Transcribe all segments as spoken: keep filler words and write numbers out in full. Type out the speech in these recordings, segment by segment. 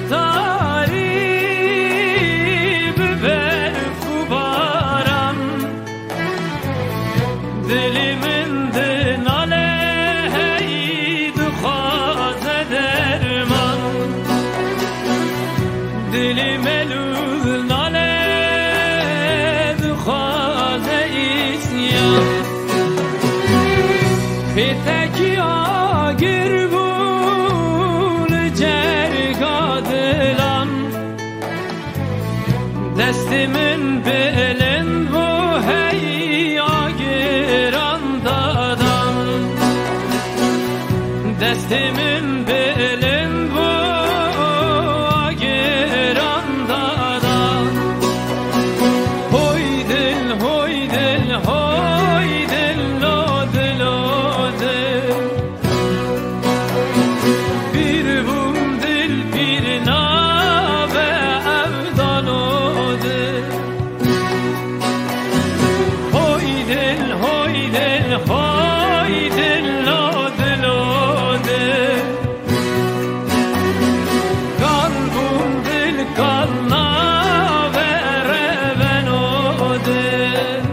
تاری ببر خوبارم دلی من دناله هی دخواز درمان دلی ملول ناله دخواز ایسیان پیتکی آگر بول جرگا دلم دست من بلند و هی آگران دادم دست من بلند و آگران دادم هوی دل هوی دل هوی دل لو دل و دل پیر بوم دل پیر ناب افدان و دل هوی دل هوی دل هوی دل لو دل و دل کار بوم دل کار ناب ربن و دل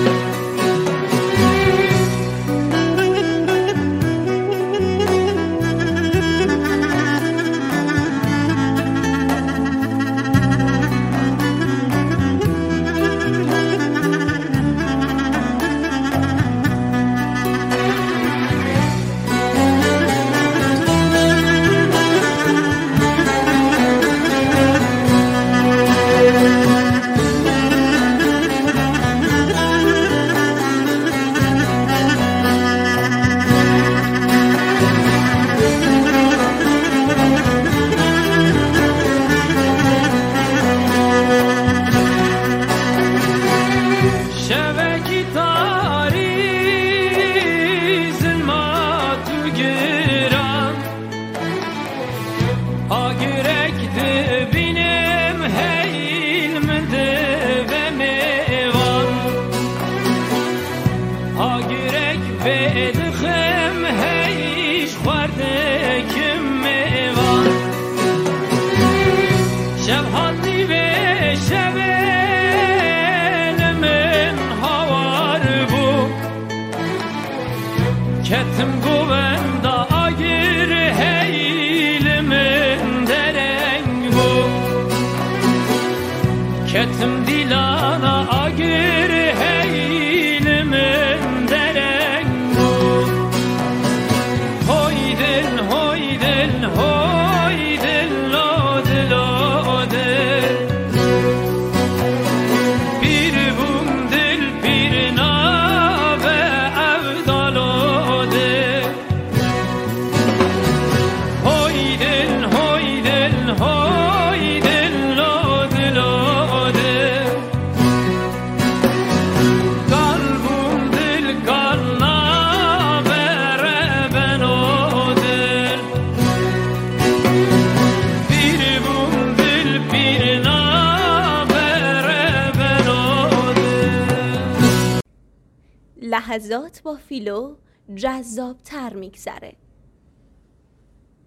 شبکی تاری ظلمات و گران آگرک دبینم حیلم دو میوان آگرک بدخم هیش خورده کم میوان شب حالی به شب کتم گوند آگر هیل من درنگ بو کتم دیلانا آگر هیل من درنگ بو هوی دل هوی دل هوی دل لو دل و دل پیر بوم دل پیر ناب افدال و دل هوی دل هوی دل هوی دل لو دل و دل کار بوم دل کار ناب ربن و دل پیر بوم دل پیر ناب ربن و دل لحظات با فیلو جذاب‌تر میگذره.